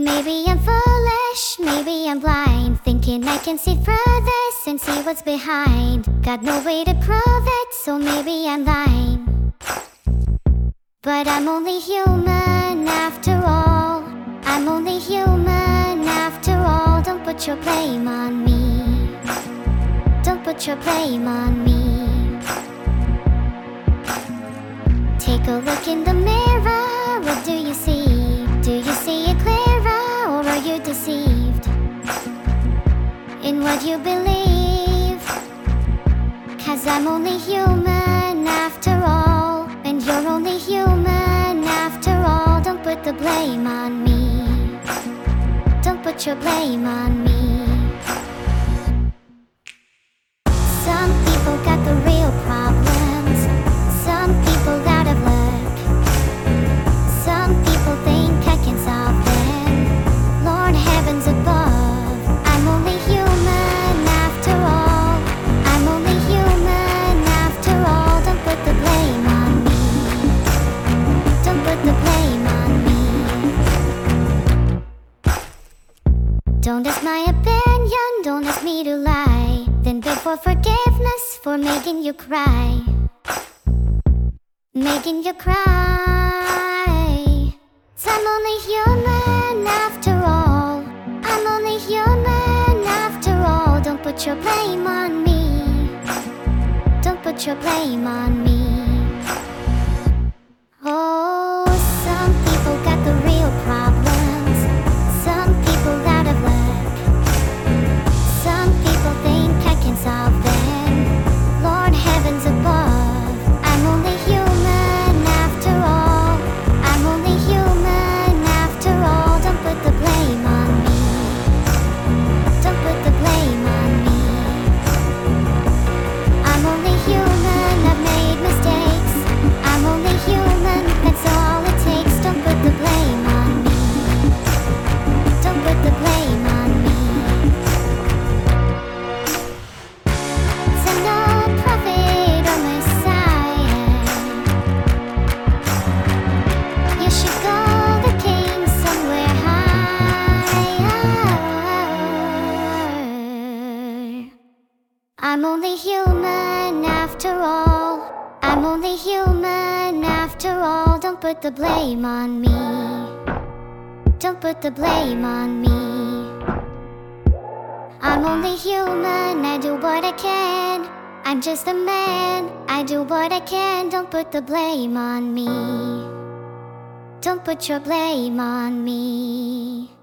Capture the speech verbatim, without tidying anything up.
Maybe I'm foolish, maybe I'm blind, thinking I can see through this and see what's behind. Got no way to prove it, so maybe I'm lying. But I'm only human after all. I'm only human after all. Don't put your blame on me. Don't put your blame on me. Take a look in the mirror, what do you see? Do you see it clearer, or are you deceived in what you believe? Cause I'm only human after all, and you're only human after all. Don't put the blame on me. Don't put your blame on me. Some people got the real problems, some people out of luck. Some people think I can solve them. Lord heavens above, I'm only human after all. I'm only human after all. Don't put the blame on me. Don't put the blame on me. Don't ask my opinion, don't ask me to lie, then beg for forgiveness for making you cry. Making you cry. 'Cause I'm only human after all. I'm only human after all. Don't put your blame on me. Don't put your blame on me. Oh, some people got the real problems, some people out of luck. Some people think I can solve them. Lord heavens above, I'm only human after all. I'm only human after all. Don't put the blame on me. Don't put the blame on me. I'm only human, I've made mistakes. I'm only human, that's all it takes. Don't put the blame on me. Don't put the blame on me. 'Cause I'm no prophet or Messiah. You should go the king somewhere higher. I'm only human after all. I'm only human after all. Don't put the blame on me. Don't put the blame on me. I'm only human, I do what I can. I'm just a man, I do what I can. Don't put the blame on me. Don't put your blame on me.